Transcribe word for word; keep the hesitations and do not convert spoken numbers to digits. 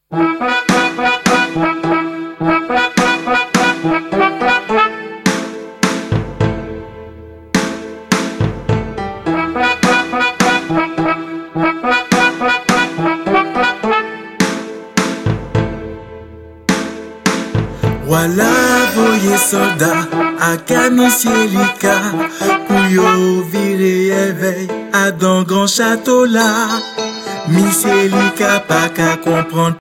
Voilà voye soldat à Canisielika pour yo virer éveil à dans grand château là. Misielika pas qu'à comprendre.